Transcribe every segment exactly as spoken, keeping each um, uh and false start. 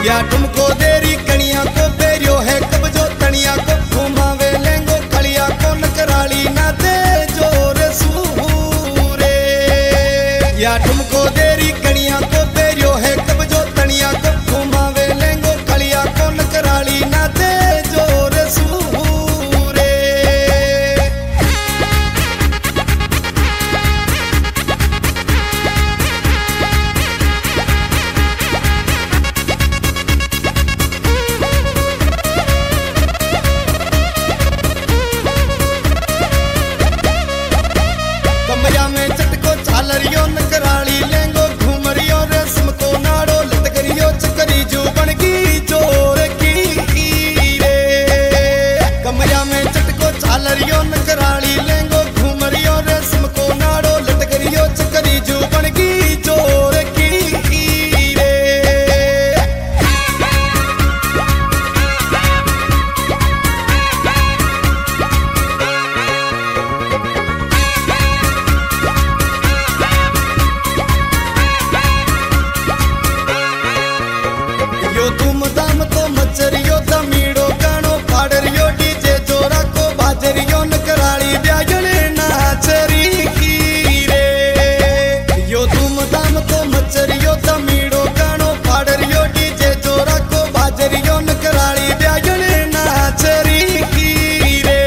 या तुमको देरी कणिया को बेरियो है कब्जो तनिया को घुमावे लेंगो खलिया को नकराली ना दे जोर सूरे। या तुमको देरी कणिया को बेरियो है कब्जो तनिया को घुमावे लेंगो खलिया को नकराली ना दे जोर सूरे। कमरिया में चटको झालरियो नकराली लेंगो घूमरियो रेशम को नाड़ो लटकरियो चकरी जो बनगी जोर की रे। कमरिया में चटको झालरियो नकराली लेंगो घूमरियो रेशम को नाड़ो लटकरियो चकरी जो बनगी जोर की रे। यो धूम धाम तो मचरियो दमीड़ो गानो फाड़रियो डीजे जोरा को बाजरियो नकराली ब्यागले नाचरी की रे। यो धूम धाम तो मचरियो दमीड़ो गानो फाड़रियो डीजे जोरा को बाजरियो नकराली ब्यागले नाचरी की रे।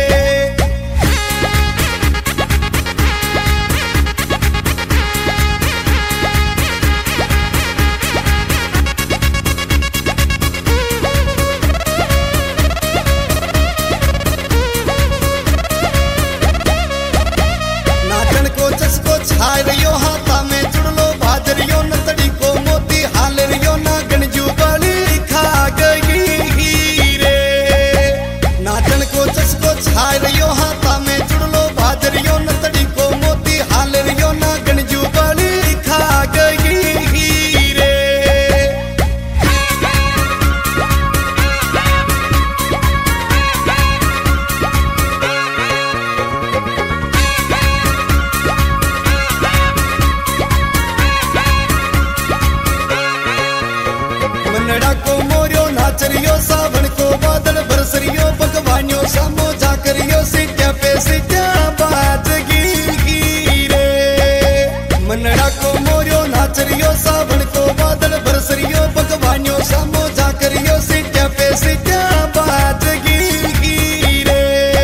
नाचन को चस्को छाय रियो हाथा में चुड़लो बाजरियो नतड़ी को मोती हाल रियो ना गणजू बली खा गई रे। नाचन को चस्को छाय रियो हाथा में चुड़लो बाजरियो नतड़ी को मोती हाल रियो ना गणजू बली खा गई रे। मनड़ा को मोरियो नाचरियो सावन को बादल बरसरियो भगवानियो सामो जाकरियो सीट्या पे सीट्या बाजगी रे। मनड़ा को मोरियो नाचरियो सावन को बादल बरसरियो भगवानियो सामो जाकरियो सीट्या पे सीट्या बाजगी रे।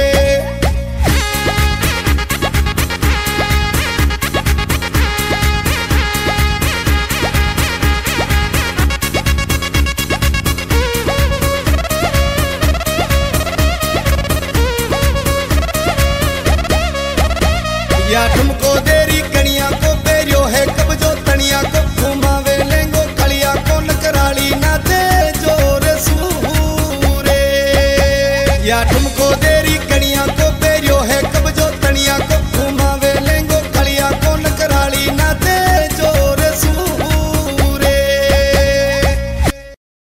या तुमको देरी कणिया को बेरियो है कब्जो तनिया को घुमावे लेंगो खलिया को नकराली ना दे जोर सूरे। या तुमको